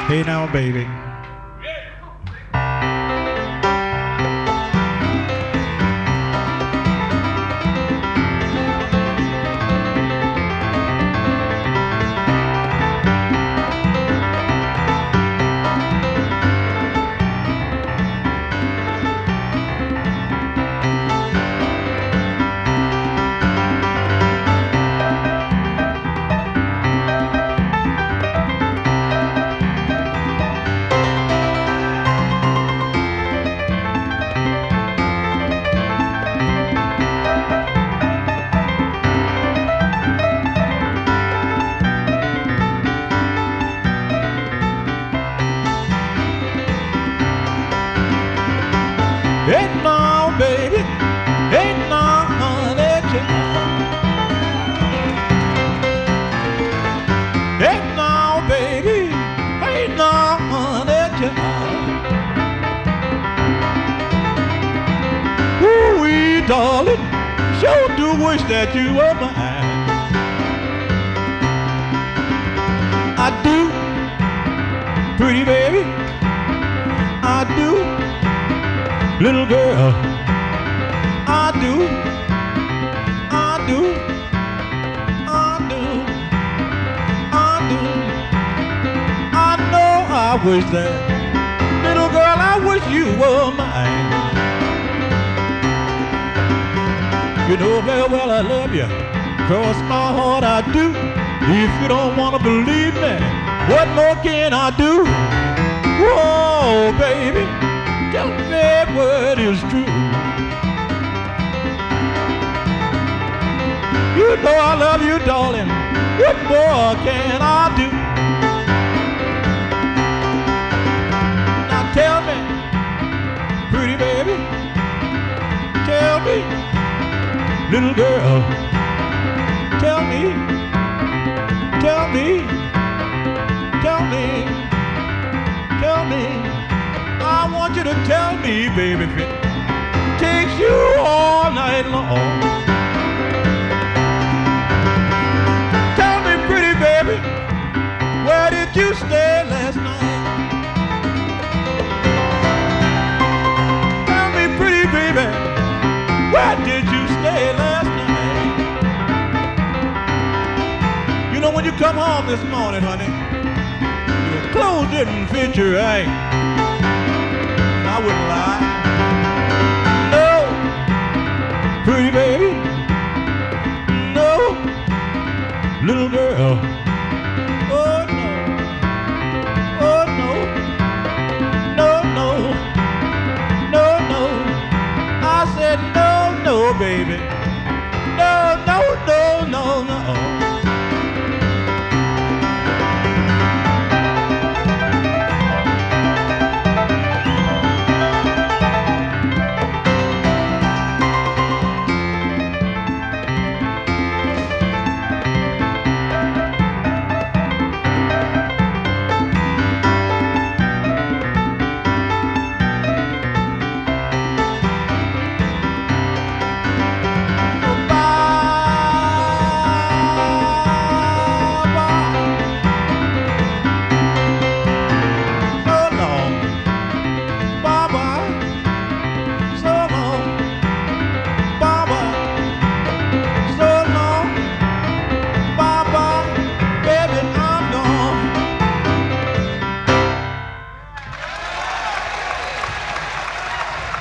Hey now, baby. Hey now, baby. Hey now, honey child. Hey now, baby. Hey now, honey child. Ooh-wee, darling, sure do wish that you were mine. I do, pretty baby. I do. Little girl, I do, I do, I do, I do. I know I wish that, little girl, I wish you were mine. You know very well I love you, cross my heart I do. If you don't want to believe me, what more can I do? Whoa, baby, tell me what is true. You know I love you, darling. What more can I do? Now tell me, pretty baby, tell me, little girl, tell me, tell me, tell me, tell me. I want you to tell me, baby, if it takes you all night long. Tell me, pretty baby, where did you stay last night? Tell me, pretty baby, where did you stay last night? You know, when you come home this morning, honey, your clothes didn't fit you right. I wouldn't lie. No, pretty baby. No, little girl.